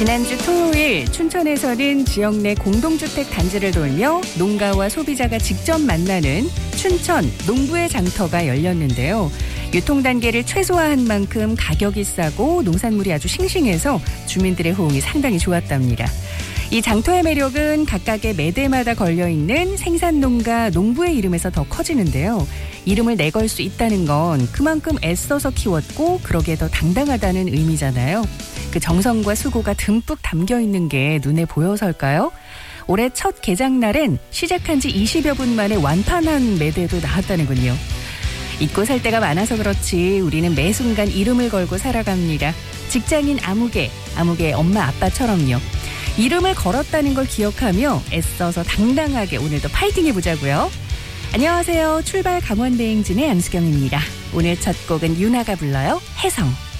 지난주 토요일 춘천에서는 지역 내 공동주택 단지를 돌며 농가와 소비자가 직접 만나는 춘천 농부의 장터가 열렸는데요. 유통 단계를 최소화한 만큼 가격이 싸고 농산물이 아주 싱싱해서 주민들의 호응이 상당히 좋았답니다. 이 장터의 매력은 각각의 매대마다 걸려있는 생산농가 농부의 이름에서 더 커지는데요. 이름을 내걸 수 있다는 건 그만큼 애써서 키웠고 그러기에 더 당당하다는 의미잖아요. 그 정성과 수고가 듬뿍 담겨있는 게 눈에 보여서일까요? 올해 첫 개장날엔 시작한 지 20여 분 만에 완판한 매대도 나왔다는군요. 잊고 살 때가 많아서 그렇지 우리는 매 순간 이름을 걸고 살아갑니다. 직장인 아무개 엄마 아빠처럼요. 이름을 걸었다는 걸 기억하며 애써서 당당하게 오늘도 파이팅 해보자고요. 안녕하세요. 출발 강원대행진의 안수경입니다. 오늘 첫 곡은 윤아가 불러요. 혜성.